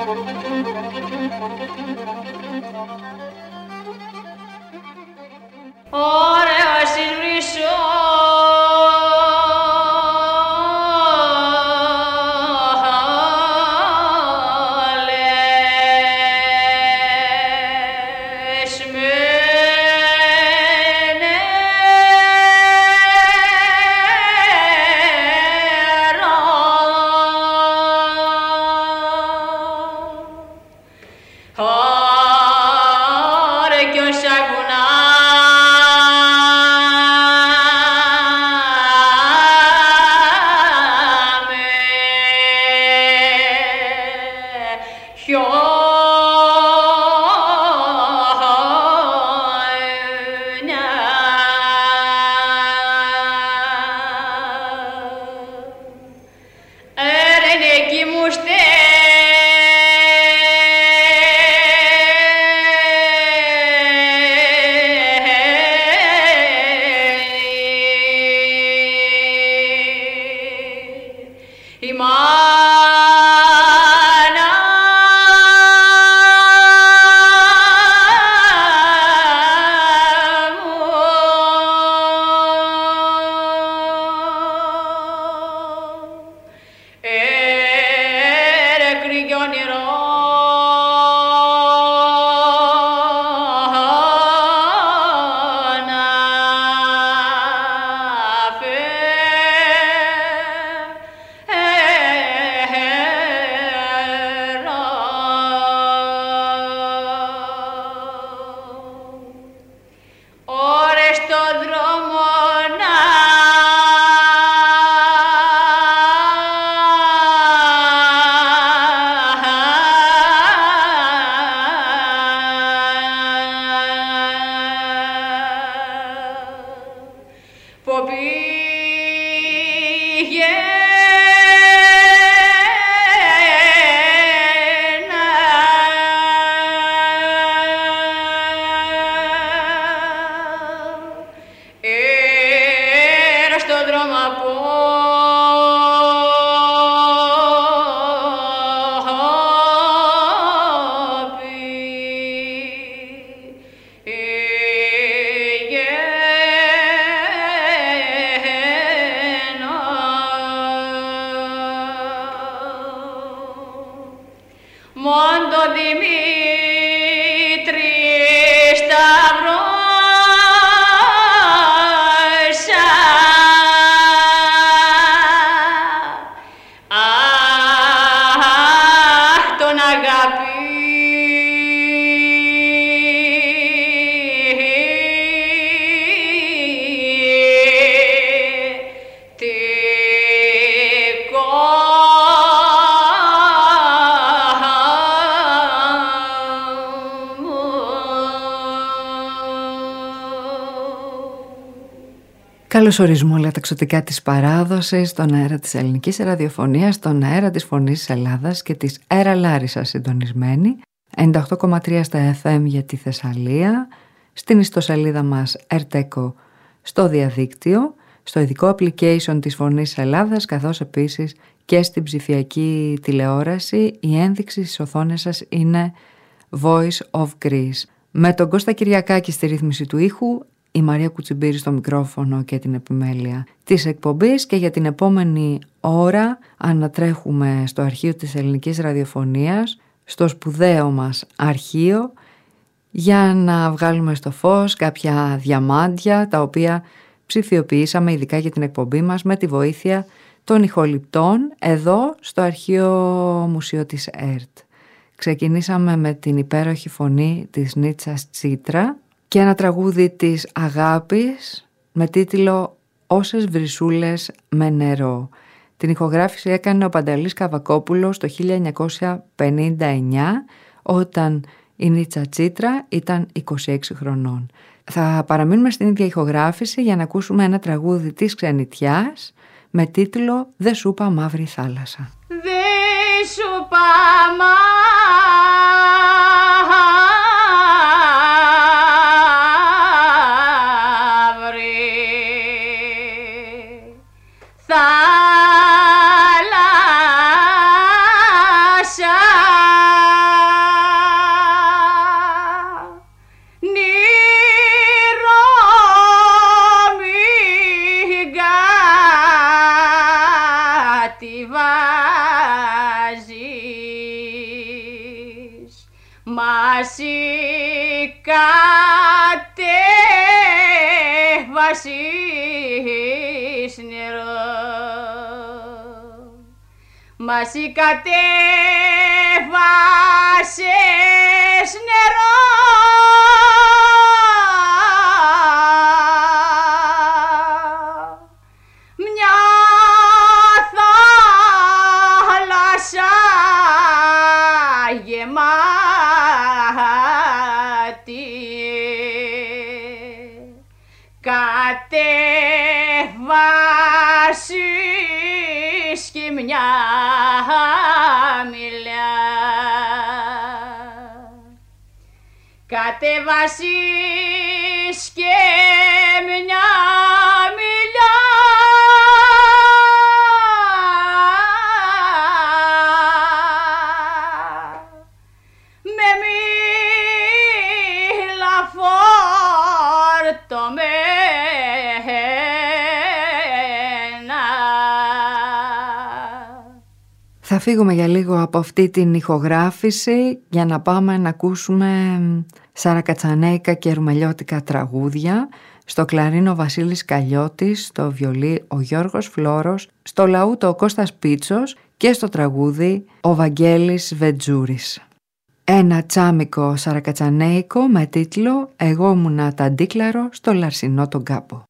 Ωραίος βρίσκω Καλώς ορίζουμε όλα τα εξωτικά της παράδοσης, στον αέρα της ελληνικής ραδιοφωνίας, στον αέρα της Φωνής της Ελλάδας και της Έρα Λάρισα συντονισμένη, 98,3 στα FM για τη Θεσσαλία, στην ιστοσελίδα μας Erteco στο διαδίκτυο, στο ειδικό application της Φωνής της Ελλάδας, καθώς επίσης και στην ψηφιακή τηλεόραση. Η ένδειξη στις οθόνες σας είναι Voice of Greece. Με τον Κώστα Κυριακάκη στη ρύθμιση του ήχου, η Μαρία Κουτσιμπήρη στο μικρόφωνο και την επιμέλεια της εκπομπής, και για την επόμενη ώρα ανατρέχουμε στο αρχείο της ελληνικής ραδιοφωνίας, στο σπουδαίο μας αρχείο, για να βγάλουμε στο φως κάποια διαμάντια τα οποία ψηφιοποιήσαμε ειδικά για την εκπομπή μας με τη βοήθεια των ηχοληπτών εδώ στο αρχείο μουσείο της ΕΡΤ. Ξεκινήσαμε με την υπέροχη φωνή της Νίτσας Τσίτρα και ένα τραγούδι της αγάπης με τίτλο «Όσες βρυσούλες με νερό». Την ηχογράφηση έκανε ο Πανταλής Καβακόπουλος το 1959, όταν η Νίτσα Τσίτρα ήταν 26 χρονών. Θα παραμείνουμε στην ίδια ηχογράφηση για να ακούσουμε ένα τραγούδι της Ξενιτιάς με τίτλο «Δε σου είπα μαύρη θάλασσα». Δε σου είπα μαύρη θάλασσα. Μασί κατέβασες νερό, μασί κατέβασες νερό, μια θάλασσα γεμάτη, κατέβασες και μια μιλιά, κατέβασες και μια μιλιά, με μήλα φορτωμένα. Θα φύγουμε για λίγο από αυτή την ηχογράφηση για να πάμε να ακούσουμε σαρακατσανέικα και ρουμελιώτικα τραγούδια. Στο κλαρίνο Βασίλης Καλλιώτης, στο βιολί ο Γιώργος Φλόρος, στο λαούτο ο Κώστας Πίτσος και στο τραγούδι ο Βαγγέλης Βετζούρης. Ένα τσάμικο σαρακατσανέικο με τίτλο «Εγώ ήμουνα ταντίκλαρο στο Λαρσινό τον Κάπο».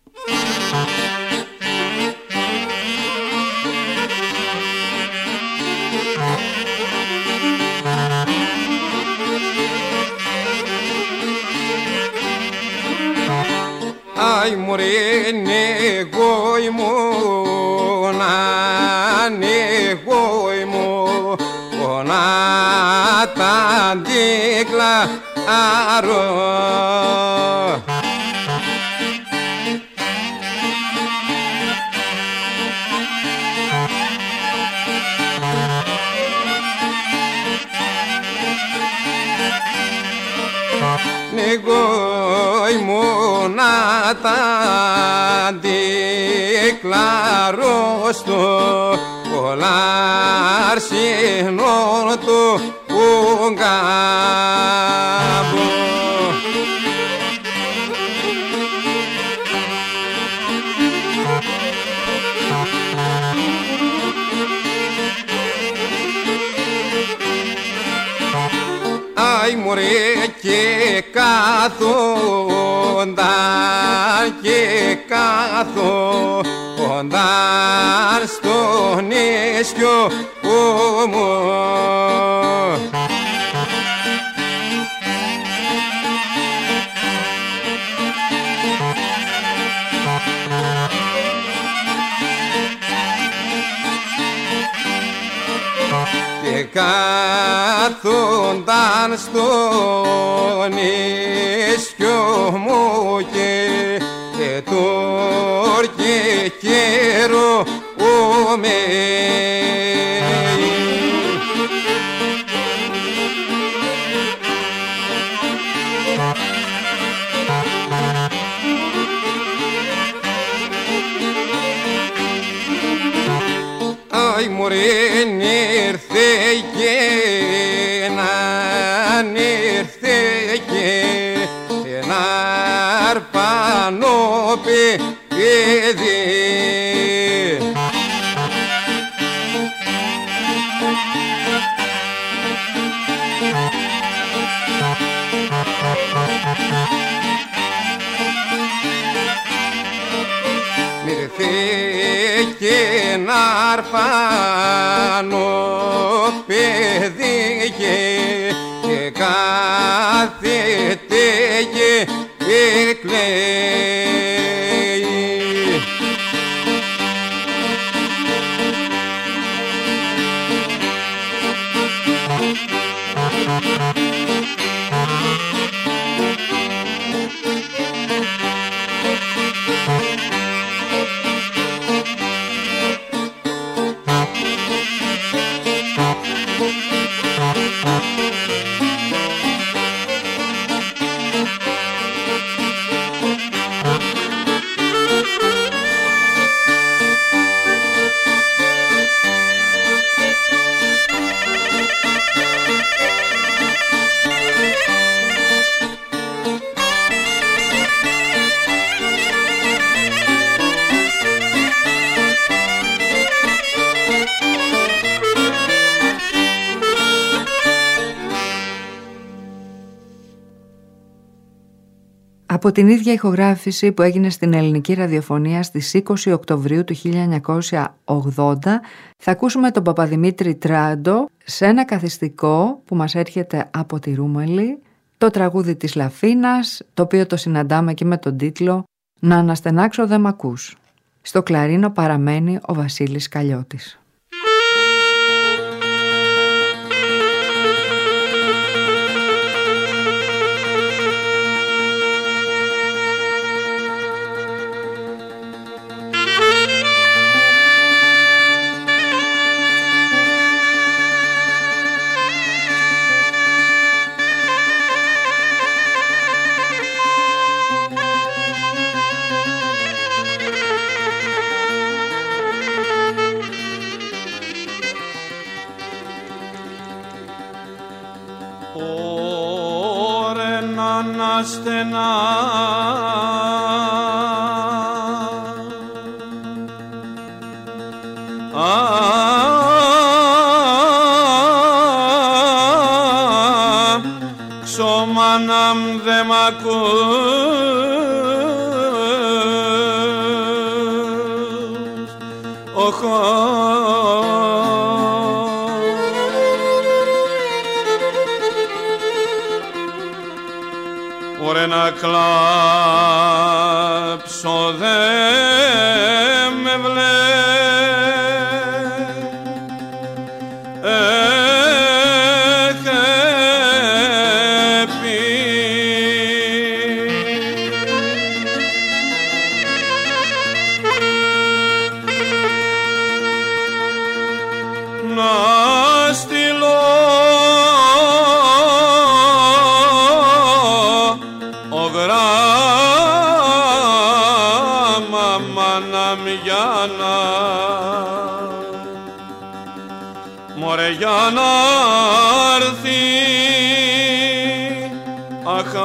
Άι μωρέ, εγώ ήμουνα τα αντίκλαρο. Εγώ ήμουνα τα αντίκλαρο στο Λαρσινό του Κάπο. Άι μωρέ, και κάθονταν στο νησιό μου. Και κάθονταν στο νησιό μου και τόρκε καιρό με. Άι μωρέ, ήρθε και ένα αρπανό παιδί. Ήρθε και ένα αρπανό παιδί και κάθεται και κλαίει. Από την ίδια ηχογράφηση που έγινε στην ελληνική ραδιοφωνία στις 20 Οκτωβρίου του 1980 θα ακούσουμε τον Παπαδημήτρη Τράντο σε ένα καθιστικό που μας έρχεται από τη Ρούμελη, το τραγούδι της Λαφίνας, το οποίο το συναντάμε και με τον τίτλο «Να αναστενάξω δε μ' ακούς». Στο κλαρίνο παραμένει ο Βασίλης Καλλιώτης. στενά ξωμάναμ δε μ' ακούς Ωρε να κλάψω δε με Μωρέ για να έρθει αχ,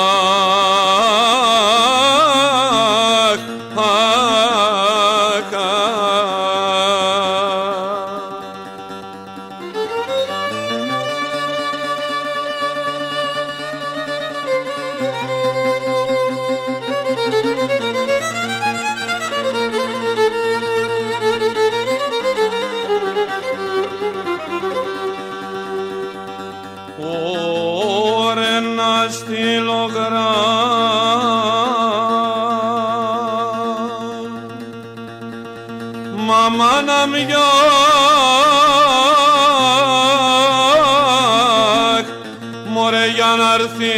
μωρέ για να έρθει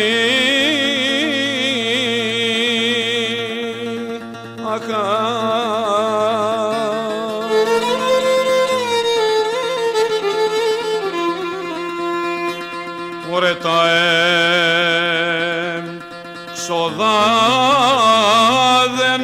μωρέ τα έξοδα δεν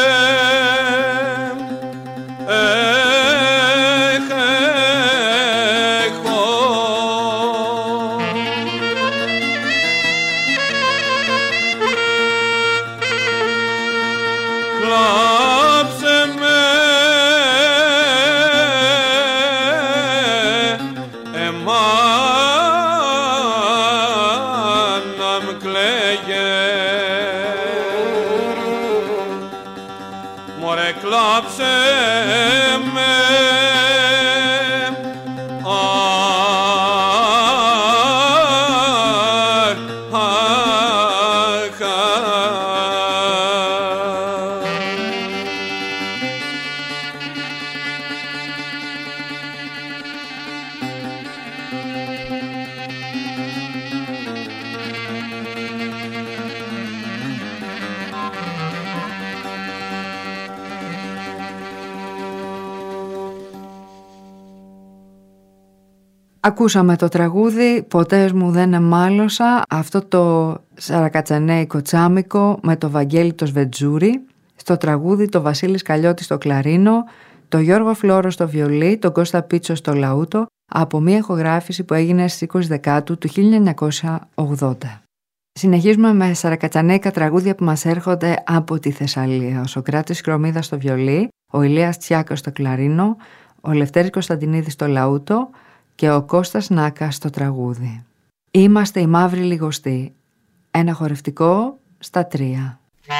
Ακούσαμε το τραγούδι «Ποτέ μου δεν εμάλωσα», αυτό το σαρακατσανέικο τσάμικο με το Βαγγέλη το Σβετζούρι, στο τραγούδι το Βασίλης Καλλιώτης στο κλαρίνο, το Γιώργο Φλόρο στο βιολί, τον Κώστα Πίτσο στο λαούτο, από μια ηχογράφηση που έγινε στις 20 Δεκάτου του 1980. Συνεχίζουμε με σαρακατσανέικα τραγούδια που μας έρχονται από τη Θεσσαλία. Ο Σωκράτης Κρομίδας στο βιολί, ο Ηλίας Τσιάκος στο κλαρίνο, ο Λευτέρης Κωνσταντινίδης στο λαούτο και ο Κώστας Νάκας στο τραγούδι. Είμαστε οι Μαύροι Λιγοστοί, ένα χορευτικό στα 3.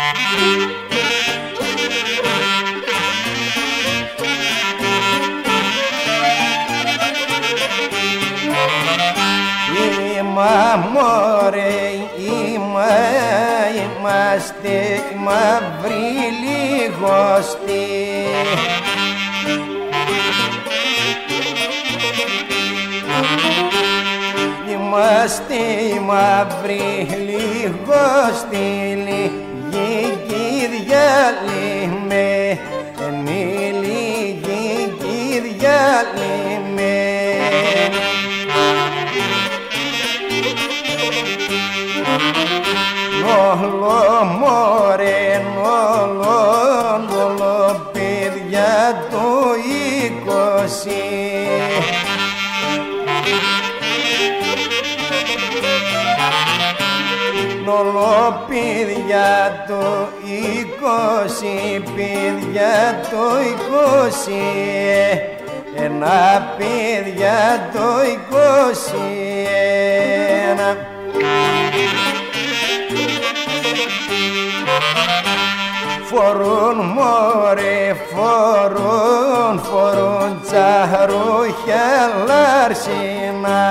Μωρέ, είμαστε μαύροι λιγοστοί. Είμαστε μαύροι λιγοστοί, λίγοι διαλυμένοι, λίγοι διαλυμένοι. Όλο μωρέ, όλο παιδιά του 20. Όλο παιδιά του 20, παιδιά του 20, ένα παιδιά του 21. Φορούν μωρέ, φορούν τσαρούχια λαρσίνα.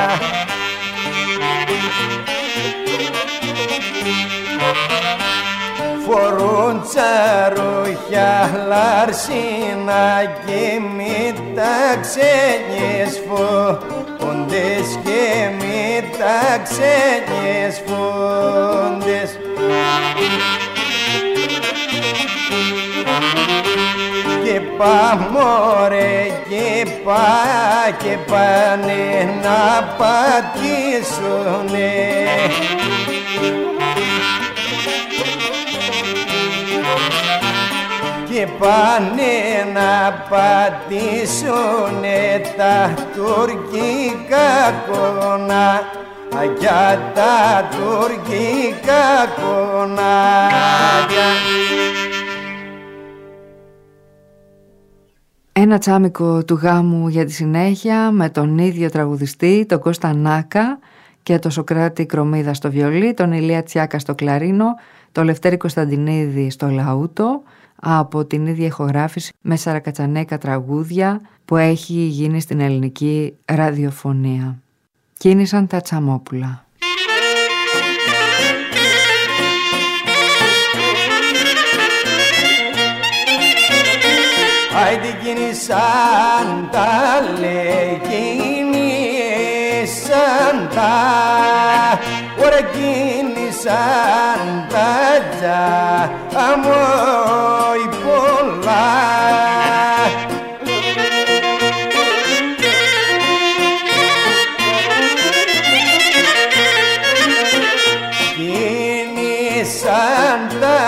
Φορούν τσαρούχια λαρσίνα και μη τα ξένιες φούντες, και μη τα ξένιες φούντες. Και μωρέ, και πάνε να πατήσουνε. Και πάνε να πατήσουνε τα τουρκικά κονάκια, τα τουρκικά κονάκια. Ένα τσάμικο του γάμου για τη συνέχεια με τον ίδιο τραγουδιστή, τον Κώστα Νάκα και τον Σοκράτη Κρομίδα στο βιολί, τον Ηλία Τσιάκα στο κλαρίνο, τον Λευτέρη Κωνσταντινίδη στο λαούτο, από την ίδια ηχογράφηση με σαρακατσανέκα τραγούδια που έχει γίνει στην ελληνική ραδιοφωνία. Κίνησαν τα Τσαμόπουλα. Άιντε κίνησαν τα, λέει, κίνησαν τα, ωραία κίνησαν τα τζαμόι πολλά. Κίνησαν τα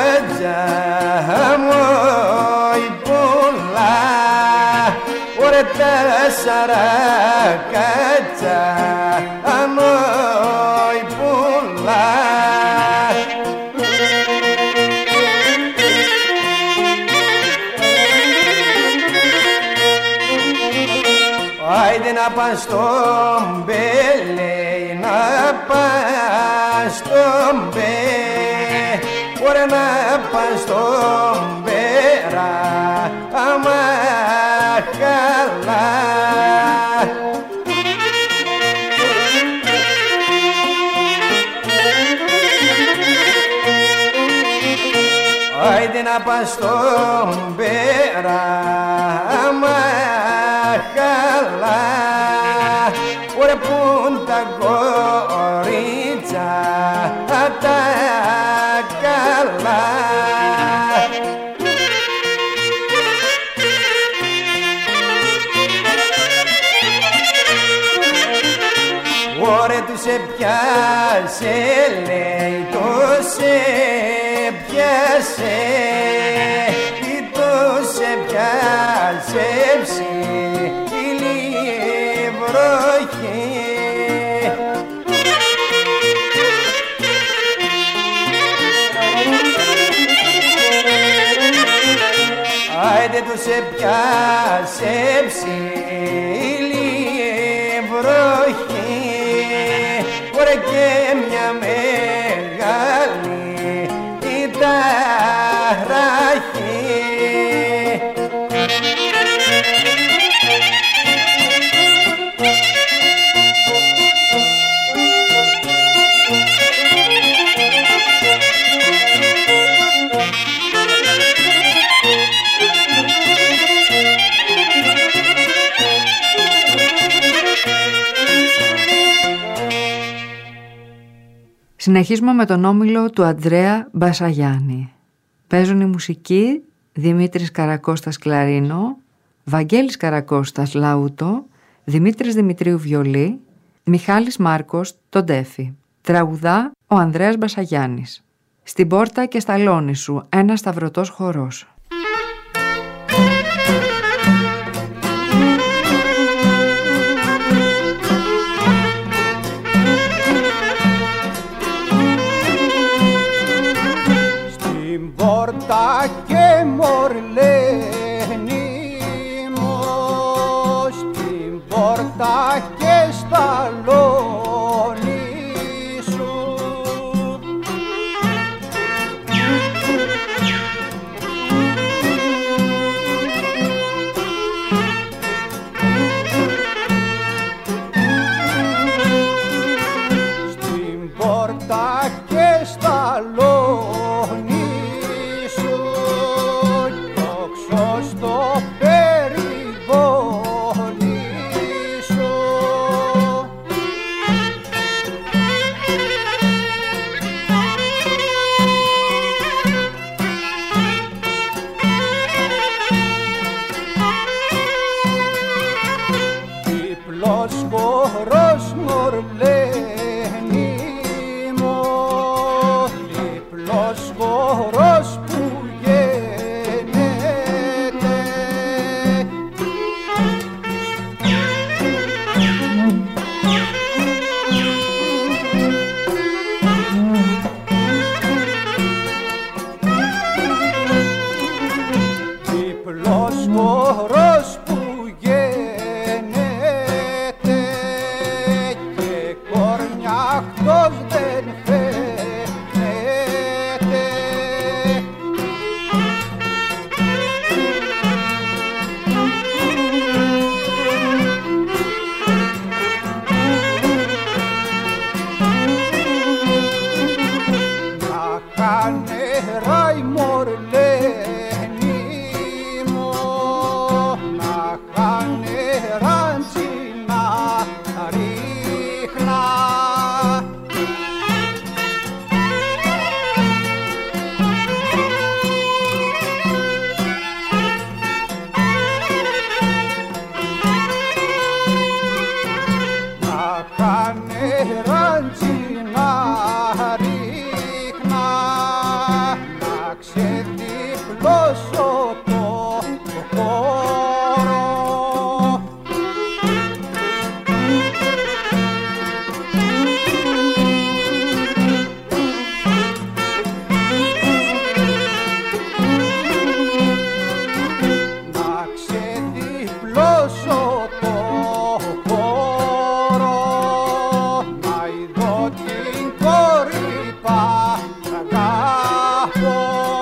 τζαμόι πολλά, ωραία τέσσερα κατσά αμόι πολλά. Άιντε να πας στον μπέλε, να πας στον μπέ, ωραία να πας στον μπέρα, άμα καλά. Άιντε να πας στον μπέρα, άμα καλά, ωραία πουν τα κορίτσα τα καλά. Ωραία του σε πιάσε, λέει, το σε πιάσε, ή το σε πιάσε ψηλή βροχή. Άιντε του σε πιάσε ψηλή βροχή, ωραία και μια μεγάλη Συνεχίζουμε με τον όμιλο του Ανδρέα Μπασαγιάννη. Παίζουν η μουσική Δημήτρης Καρακώστας κλαρίνο, Βαγγέλης Καρακώστας λαούτο, Δημήτρης Δημητρίου βιολί, Μιχάλης Μάρκος τον τέφι. Τραγουδά ο Ανδρέας Μπασαγιάννης. Στην πόρτα και στα λόνι σου, ένα σταυρωτός χορός. Στην πόρτα και μορλένη μου, στην πόρτα και στα λόνι σου. Στην πόρτα και στα λόνι σου, τόξο στο περιβόλι σου. Διπλός χορός μορλένη μου, διπλός χορός που γίνεται. Διπλός χορός που γίνεται και κορνιάχτος δεν φαίνεται. Να χανερά η μορλένη μου, να χανερά τσινά ρίχνα. Να χανερά τσινά ρίχνα, να ξεδιπλώσω το χώρο. Να ξεδιπλώσω το χώρο, να ειδώ την κόρη παραγάπω.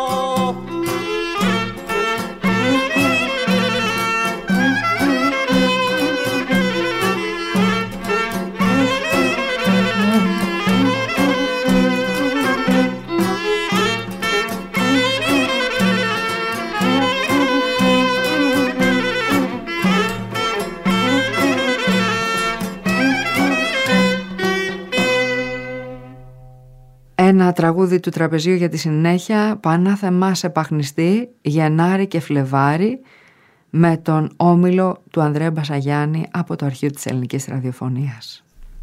Ένα τραγούδι του τραπεζίου για τη συνέχεια, Πανάθεμά σε παχνιστή, Γενάρη και Φλεβάρη, με τον όμιλο του Ανδρέα Μπασαγιάννη από το αρχείο της ελληνικής ραδιοφωνίας.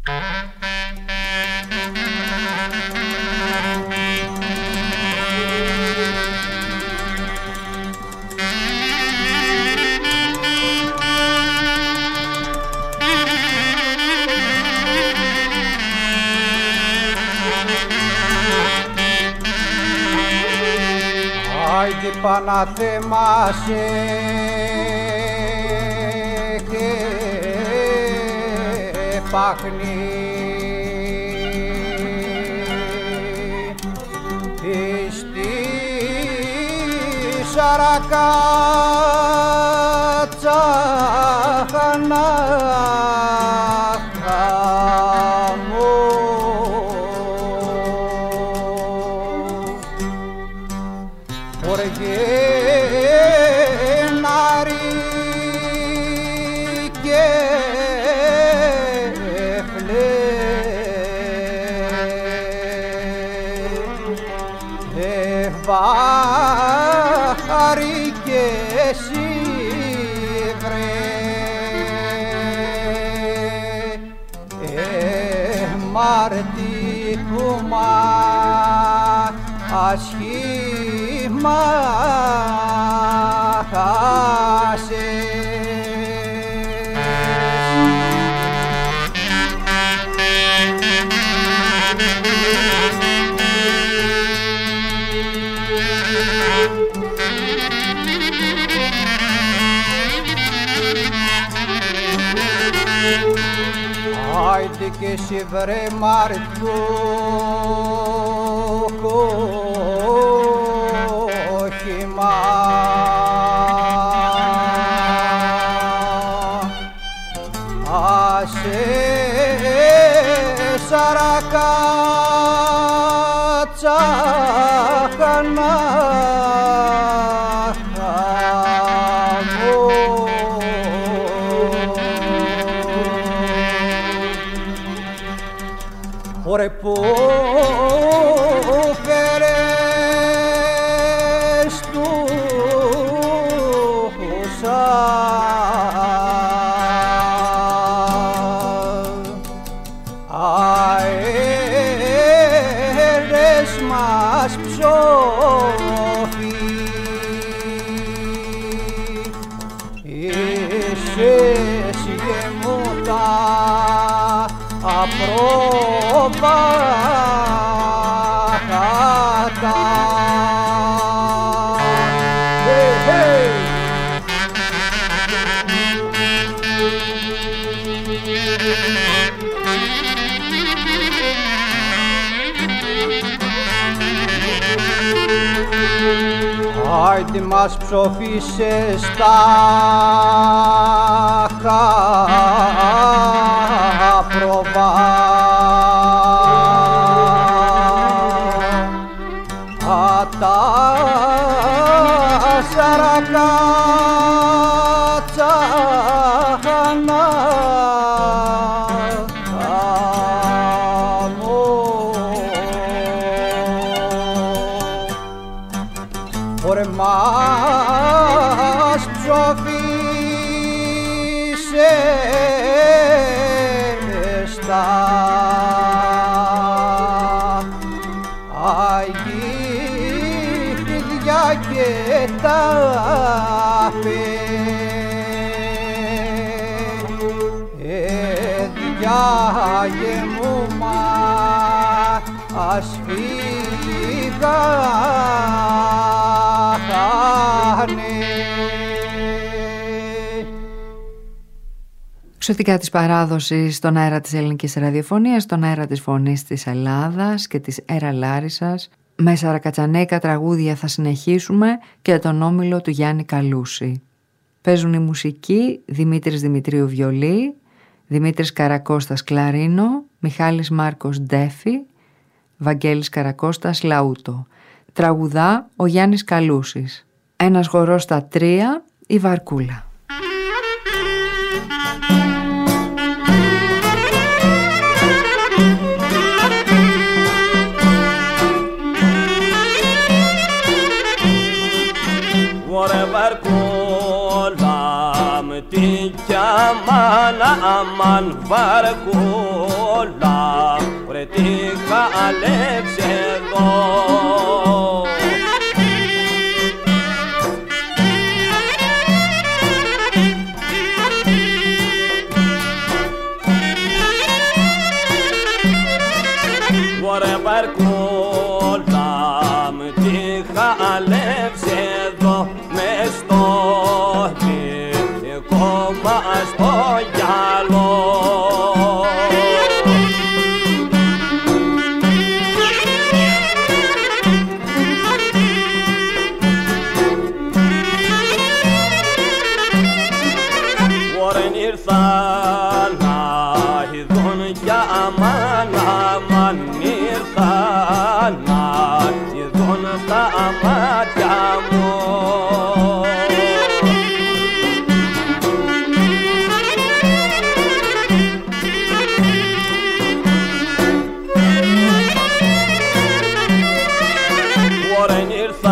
Άιντε Παναθέμα σε και πάχνει στη Σαρακάτσα χανάχα μου. Γενάρη και Φλεβάρη. βάρη και εσύ βρε μαρτύρουμα ασχήμα άιντε και εσύ βρε μαρτούχημα άσε σαρακάτσα χανά Ωρε που φέρες τούσα αέρες μας ψόφι εσείς γεμούτα απρόπατα άιντε μας ψοφίσες τα χαπροβά τα σαρακάτσα χανά Ωρε μας ψοφίσες τα αγίδια και τα παιδιά γεμούμα ας φύγανε. Ξωτικά της παράδοσης στον αέρα της ελληνικής ραδιοφωνίας, στον αέρα της φωνής της Ελλάδας και της Έρα Λάρισσας. Με σαρακατσανέικα τραγούδια θα συνεχίσουμε και τον όμιλο του Γιάννη Καλούση. Παίζουν η μουσική Δημήτρης Δημητρίου βιολί, Δημήτρης Καρακώστας κλαρίνο, Μιχάλης Μάρκος ντέφι, Βαγγέλης Καρακώστας λαούτο. Τραγουδά ο Γιάννης Καλούσης. Ένας χορός στα τρία, η Βαρκούλα. Ωρε Βαρκούλα με την κι αμάν Βαρκούλα, ωρε τι χαλέψε εδώ. Ωρε Βαρκούλα με τι χαλέψε εδώ, μες στο δικό μας το γυαλό. Ωρεν ήρθαν να ειδούν για αμάν ήρθαν να ειδούν τα μάτια μου. Ωρεν ήρθαν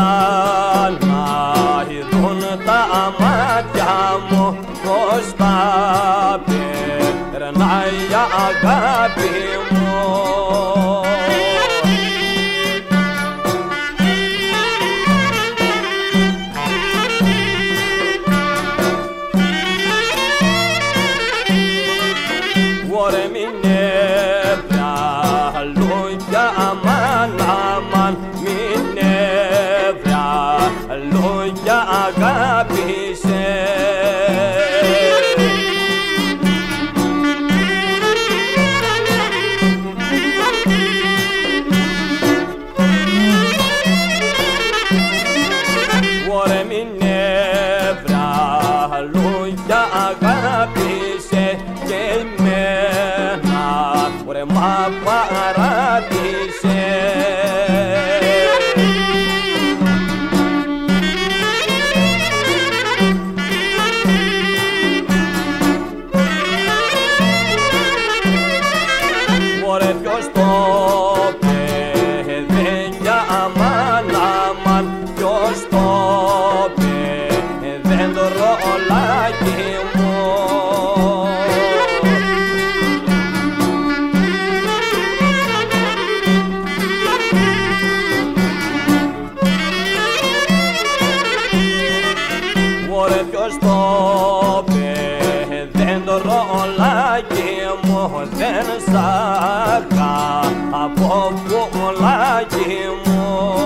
Ωρε μην λόγια αμάν αμάν, μην λόγια αγάπησε. Ωρε μην λόγια αγάπησε και εμένα, ωρε μα παράτησε. Ωρε ποιος το παιδένια αμάν αμάν, ποιος το παιδέν το ρολάκι μου. Ωρε ποιος το παιδέν το ρολάκι μου, δεν σ' αγαπώ πουλάκι μου.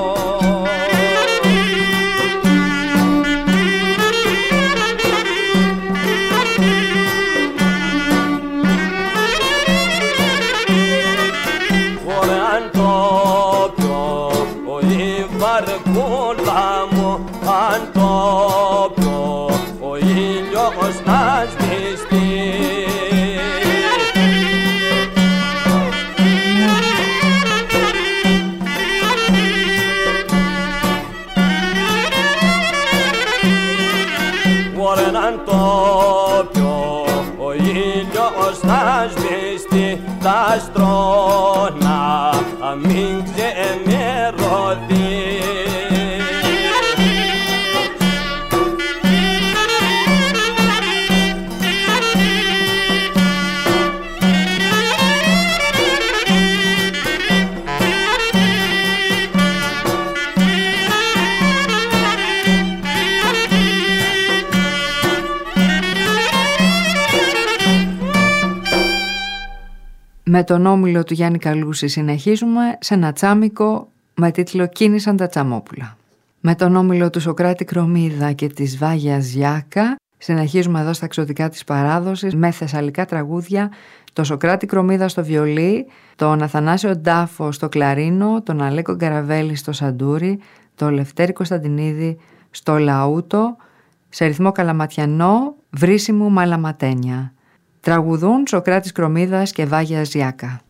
Ωρε αν το πιω η βαρκούλα μου, αν το πιω ο ήλιος να σβηστεί. Ωρε αν το πιω ο ήλιος να σβηστεί, τα στρώνα μην ξεμερωθεί. Με τον όμιλο του Γιάννη Καλούση συνεχίζουμε σε ένα τσάμικο με τίτλο «Κίνησαν τα τσαμόπουλα». Με τον όμιλο του Σωκράτη Κρομίδα και της Βάγιας Γιάκα συνεχίζουμε εδώ στα εξωτικά της παράδοσης με θεσσαλικά τραγούδια, το Σωκράτη Κρομίδα στο βιολί, τον Αθανάσιο Ντάφο στο κλαρίνο, τον Αλέκο Γκαραβέλη στο σαντούρι, τον Λευτέρη Κωνσταντινίδη στο λαούτο, σε ρυθμό καλαματιανό, βρύσιμου μαλαματένια. Τραγουδούν Σωκράτης Κρομίδας και Βάγιας Γιάκα.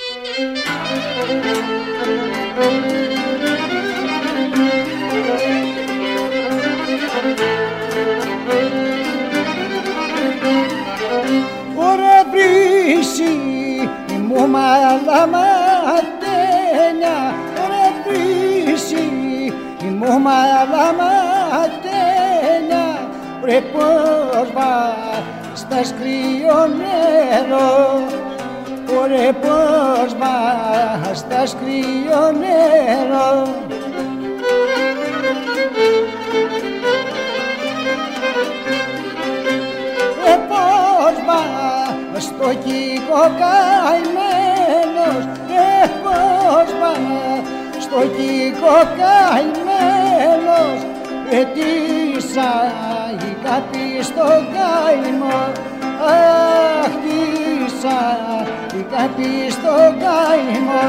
Ωρε βρύση μου μαλαματένια, ωρε βρύση μου μαλαματένια, βρε πως στα σκρίο νερό, ωρε πως στα σκρίο νερό. Πως στο κύκο καημένος, πως στο κύκο καημένος, ετήσα η καπή στο καημό, αχ, τίσα η καπή στο καημό.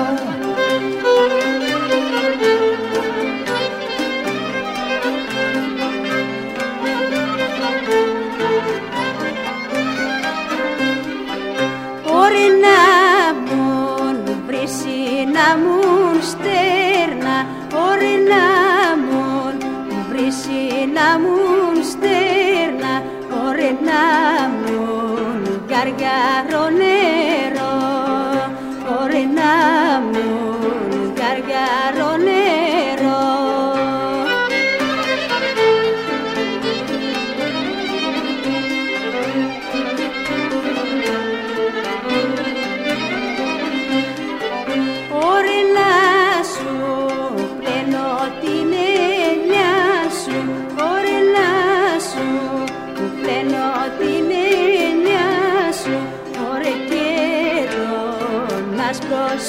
Μπορεί να μουν βρύσει να μουν στέρνα, μπορεί να μουν βρύσει να μουν στέρνα, μπορεί να μουν γαργάρο νερό, μπορεί να μουν γαργάρο νερό.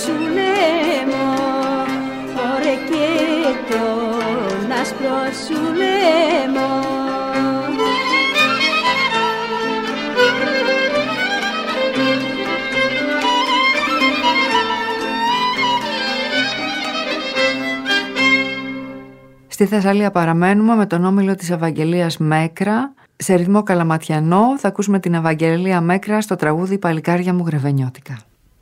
σου λέμω, ωρε και τον άσπρο σου λέμω. Στη Θεσσαλία παραμένουμε με τον όμιλο της Ευαγγελίας Μέκρα. Σε ρυθμό καλαματιανό θα ακούσουμε την Ευαγγελία Μέκρα στο τραγούδι «Παλικάρια μου γρεβενιώτικα».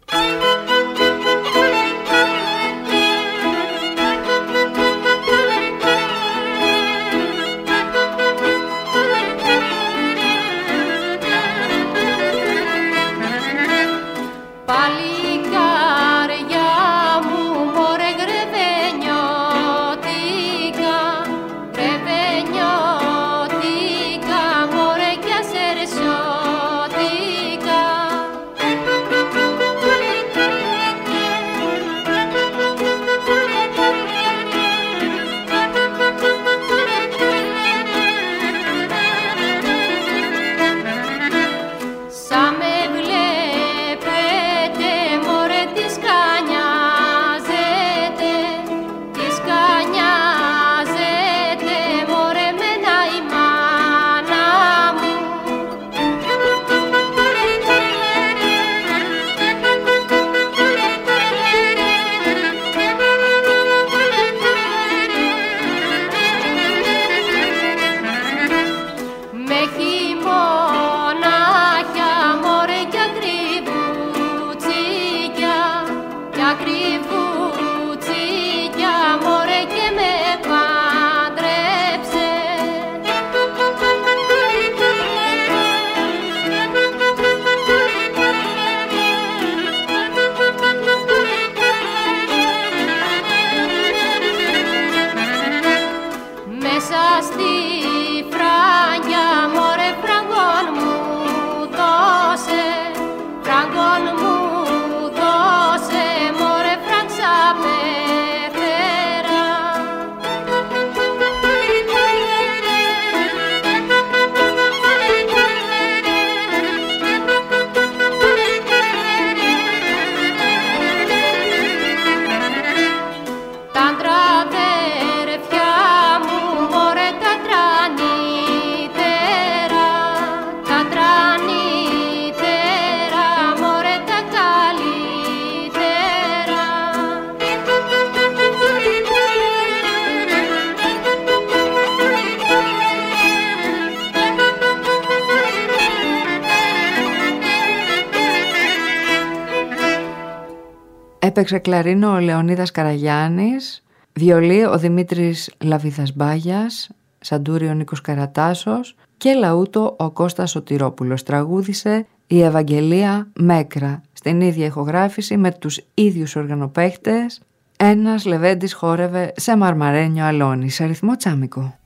Έπαιξε κλαρίνο ο Λεωνίδας Καραγιάννης, βιολί ο Δημήτρης Λαβίδας Μπάγιας, σαντούρι ο Νίκος Καρατάσος και λαούτο ο Κώστας Σωτηρόπουλος. Τραγούδισε η Ευαγγελία Μέκρα στην ίδια ηχογράφηση με τους ίδιους οργανοπαίχτες. Ένας Λεβέντης χόρευε σε μαρμαρένιο αλόνι, σε ρυθμό τσάμικο.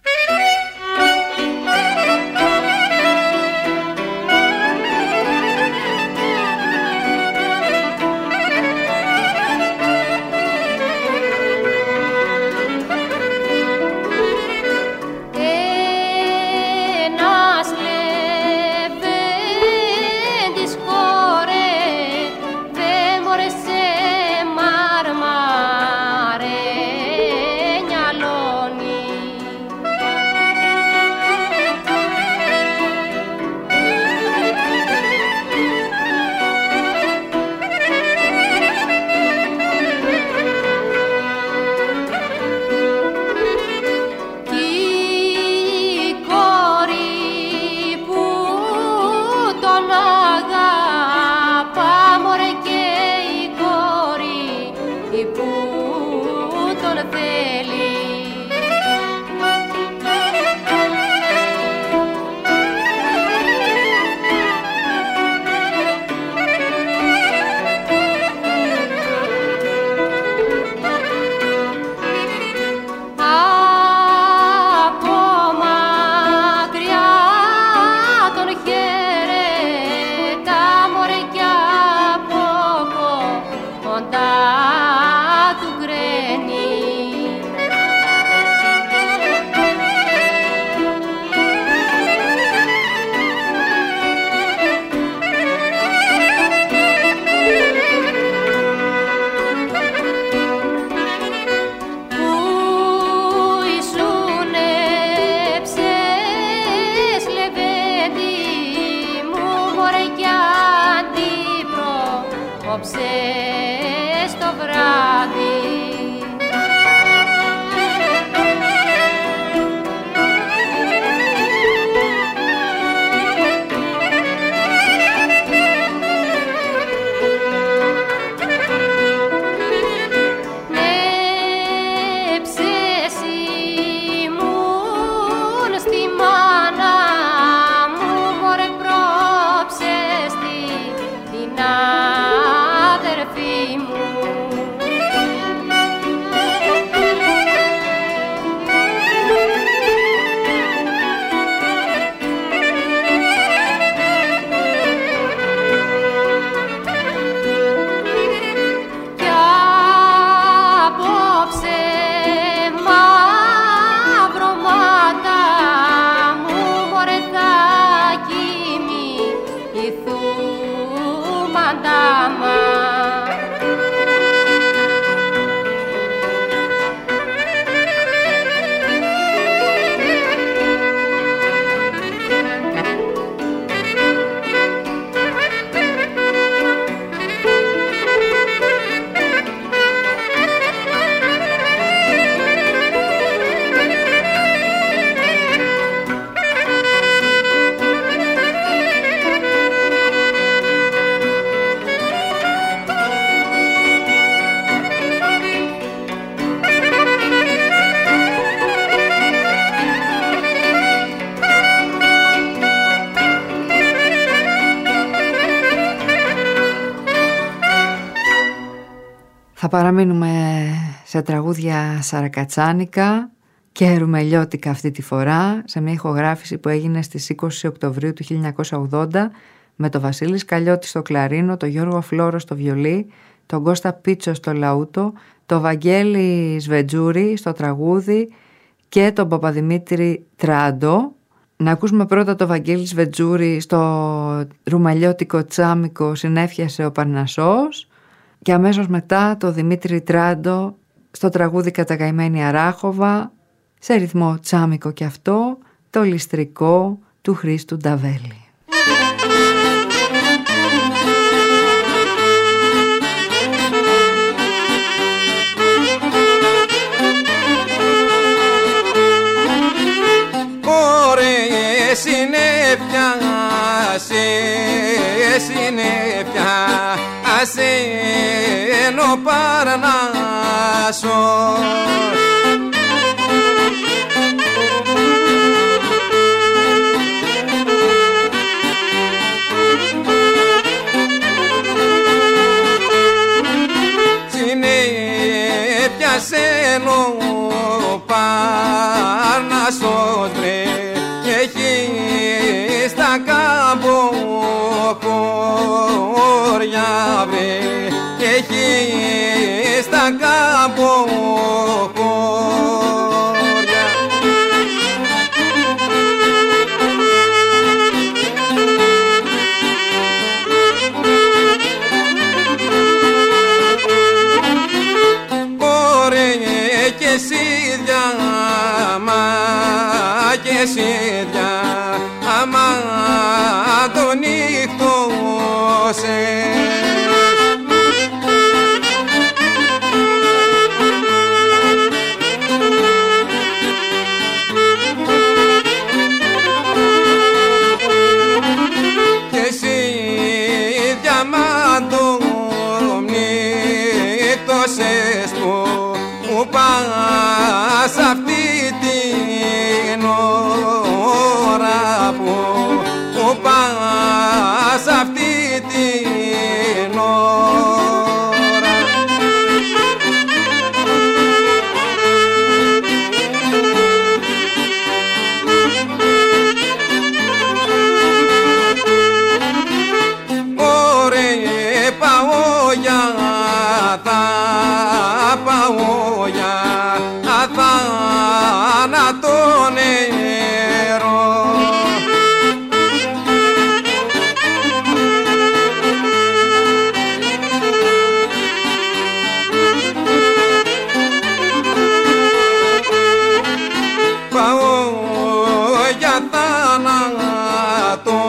βράδυ. Θα παραμείνουμε σε τραγούδια σαρακατσάνικα και ρουμελιώτικα αυτή τη φορά, σε μια ηχογράφηση που έγινε στις 20 Οκτωβρίου του 1980 με τον Βασίλη Σκαλιώτη στο κλαρίνο, τον Γιώργο Φλόρο στο βιολί, τον Κώστα Πίτσο στο λαούτο, τον Βαγγέλη Σβετζούρη στο τραγούδι και τον Παπαδημήτρη Τράντο. Να ακούσουμε πρώτα το Βαγγέλη Σβετζούρη στο ρουμελιώτικο τσάμικο «Συνέφιασε ο Παρνασσός» και αμέσως μετά το Δημήτρη Τράντο στο τραγούδι «Κατακαημένη Αράχοβα», σε ρυθμό τσάμικο και αυτό, το ληστρικό του Χρήστου Νταβέλη. Συνέφια ασένο Παρνάσσο συνέφια ασένο Παρνάσσος βρε έχει στα καμποκόρια βρε έχει στα καμποκόρια κόρε και σίδια μα και σίδια άμα το νύχτωσε και εσύ διαμάντο νύχτωσες που πας αυτή την ώρα που πας αυτή την ώρα Ωρε πάω για θα πάω για αθάνατο νερό θάνατο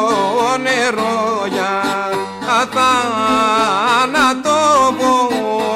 νερό για αθάνατο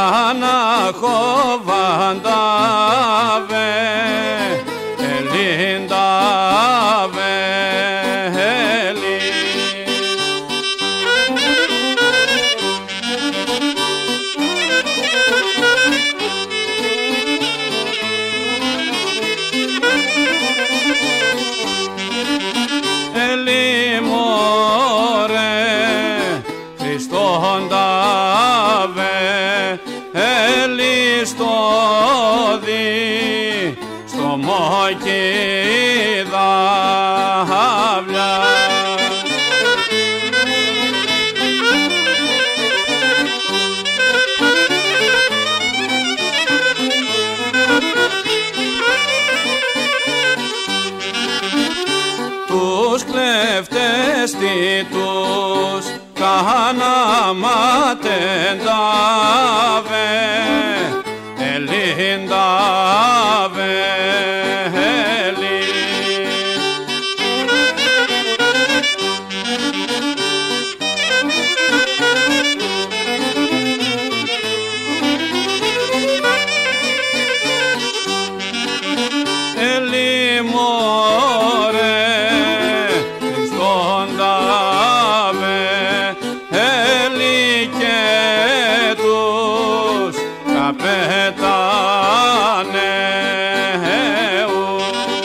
Καναχοβαντάβε Ελίνταβε Ελί Ελί μωρέ Χριστόνταβε Ελί στο δι στο μοκίδαυλια τους κλέφτες τι τους καναματεντάβε Ελίνταβε Ελί Ελί μωρέ Χριστόνταβε Ελί και τους καπετάνεους.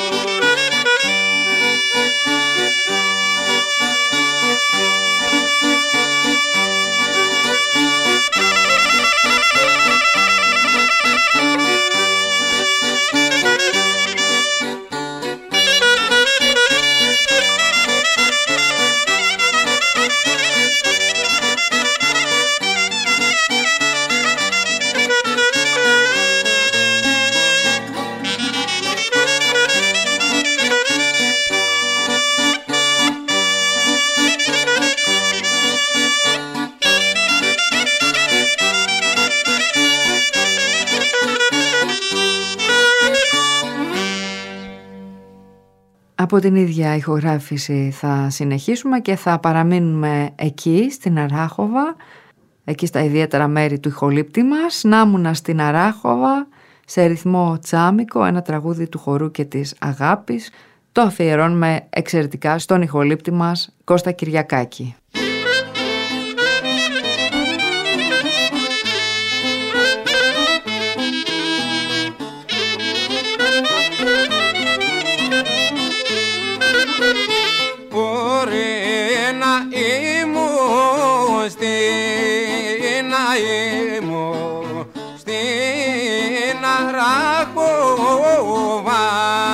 Από την ίδια ηχογράφηση θα συνεχίσουμε και θα παραμείνουμε εκεί στην Αράχοβα, εκεί στα ιδιαίτερα μέρη του ηχολήπτη μας. Νάμουνα στην Αράχοβα, σε ρυθμό τσάμικο, ένα τραγούδι του χορού και της αγάπης. Το αφιερώνουμε εξαιρετικά στον ηχολήπτη μας Κώστα Κυριακάκη. Στην Αράχοβα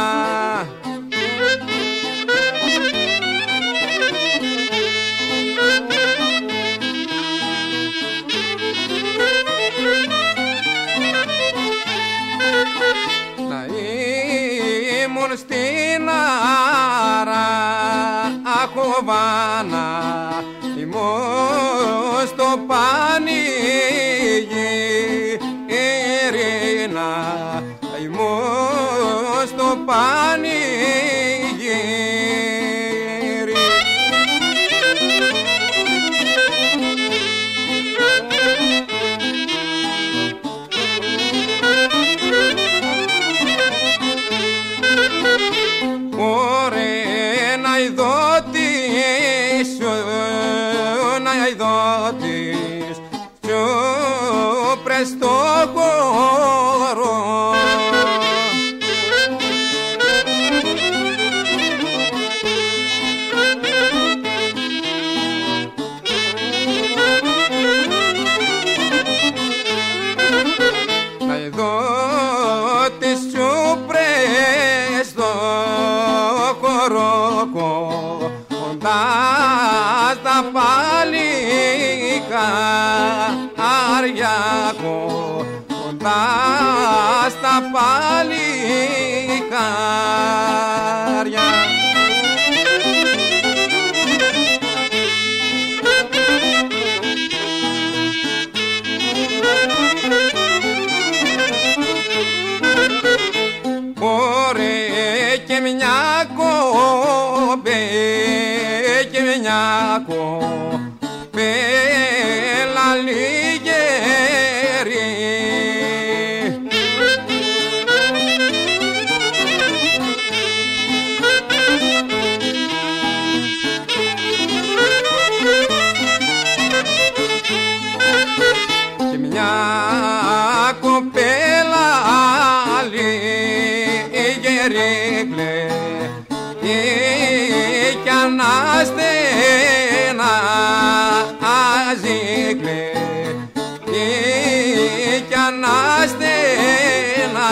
να ήμουν στην Αράχοβα να ήμουν στο πανηγύρι να ήμουν στο πανηγύρι. Ωραία να ειδότης, να ειδότης πιο πρες στο χώρο. Να ειδότης πιο πρες στο χώρο κοντά στα παλικάρια, κοντά στα παλικάρια. Ωραία και μια κοπέ και μια κοπέλα λιγέρι κι αναστένα αζίκλε κι αναστένα.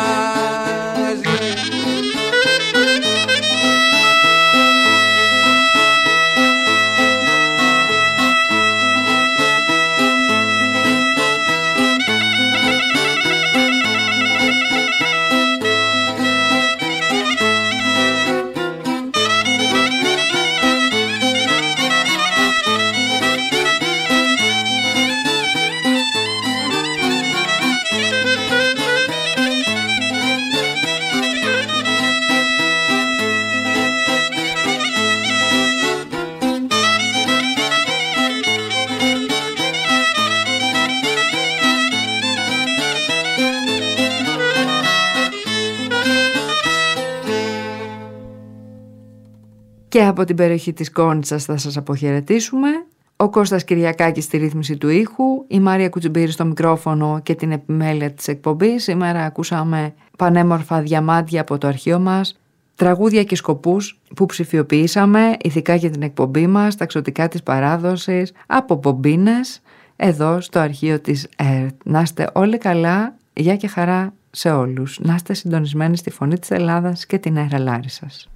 Και από την περιοχή της Κόνιτσας θα σας αποχαιρετήσουμε. Ο Κώστας Κυριακάκης στη ρύθμιση του ήχου, η Μάρια Κουτσιμπήρη στο μικρόφωνο και την επιμέλεια της εκπομπής. Σήμερα ακούσαμε πανέμορφα διαμάντια από το αρχείο μας, τραγούδια και σκοπούς που ψηφιοποιήσαμε ηθικά για την εκπομπή μας, ταξωτικά της παράδοσης, από μπομπίνες, εδώ στο αρχείο της ΕΡΤ. Να είστε όλοι καλά, γεια και χαρά σε όλους. Να είστε συντονισμένοι στη Φωνή της Ελλάδας και την Αέρα Λάρισσας.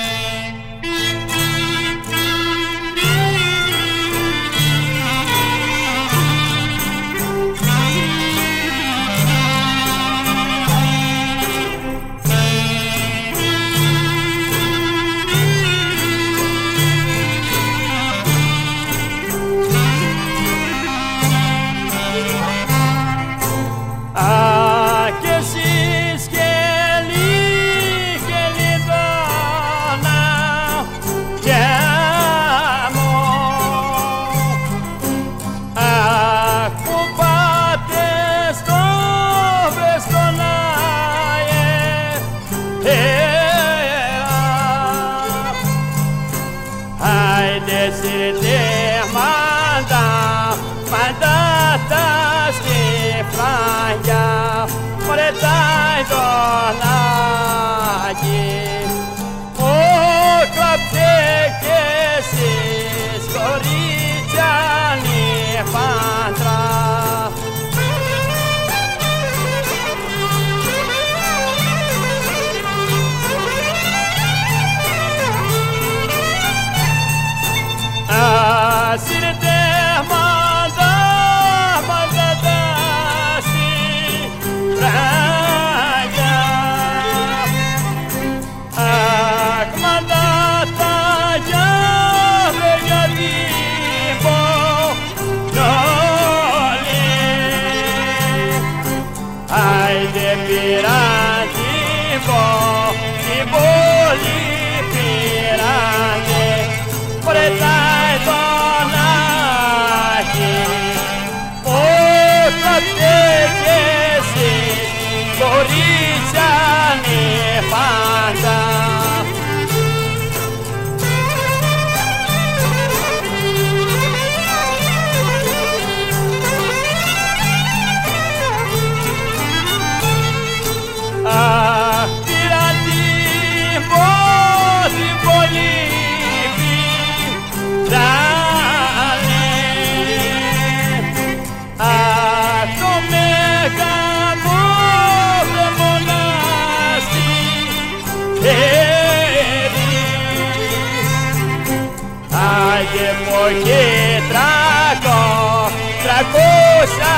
Τρακόσια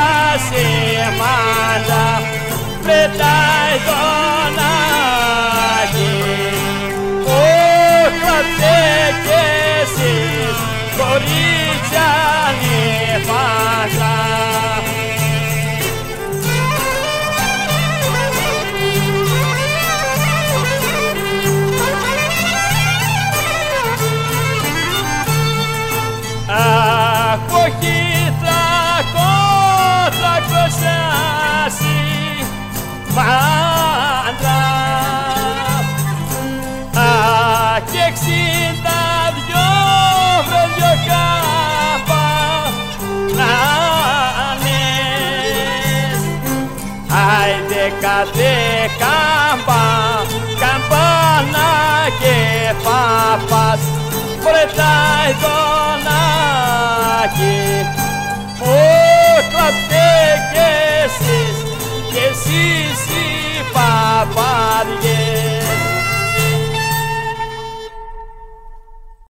σημάδια πετάει τον Άγη. Όχλατε κι εσείς κορίτσια νυφάσα. Πάντα και 62 βρε κάπα να νες. Άιντε κάτε κάμπα, καμπάνα και παπάς πρετάει τον Άκη. Κλαπτε κι εσείς οι παπαδιές.